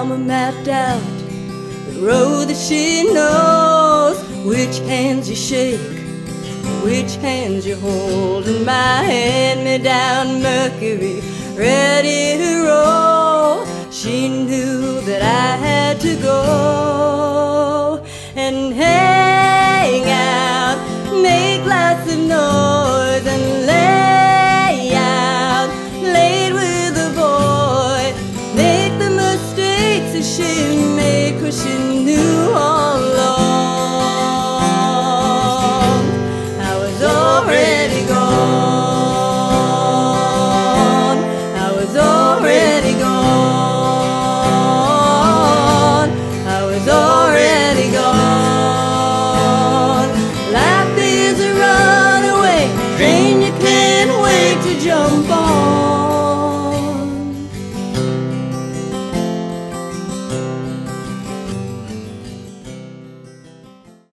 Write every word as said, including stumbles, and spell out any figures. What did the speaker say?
mama mapped out the road that she knows. Which hands you shake, which hands you hold, and my hand-me-down Mercury ready to roll. She knew that I had to go and hang out, make lots of noise, and lay out late with a boy, make the mistakes that she made, 'cause she